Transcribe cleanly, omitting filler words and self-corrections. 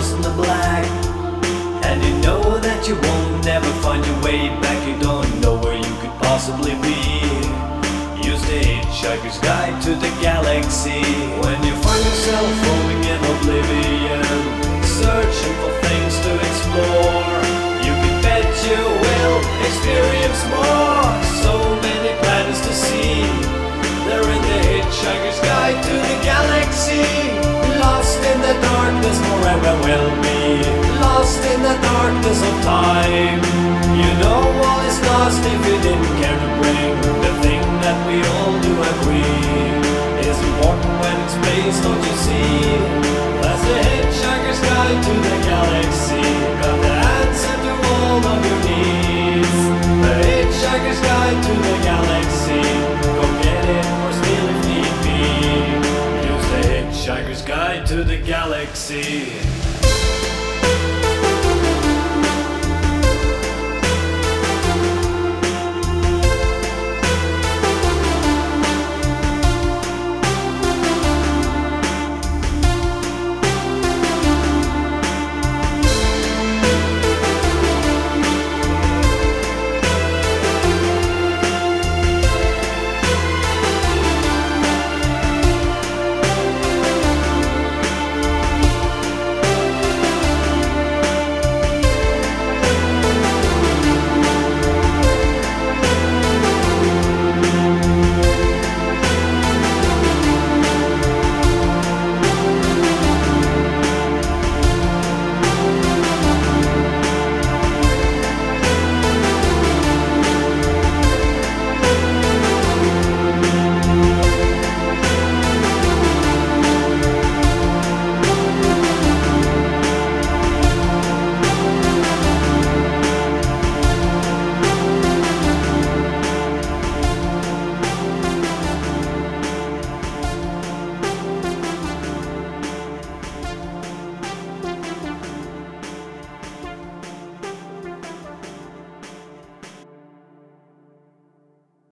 lost in the black, and you know that you won't never find your way back. You don't know where you could possibly be. Use the Hitchhiker's Guide to the Galaxy. When you find yourself floating in oblivion, searching for things to explore, you can bet you will experience more. So many planets to see, they're in the Hitchhiker's Guide to the Galaxy. Lost in the darkness forever will be, lost in the darkness of time. You know all is lost if you didn't care to bring the thing that we all do agree is important when it's space, don't you see? That's the Hitchhiker's Guide to the Galaxy. Got the answer to all of your needs. The Hitchhiker's Guide to the Galaxy. Go get it or steal if need be. Use the Hitchhiker's Guide to the Galaxy.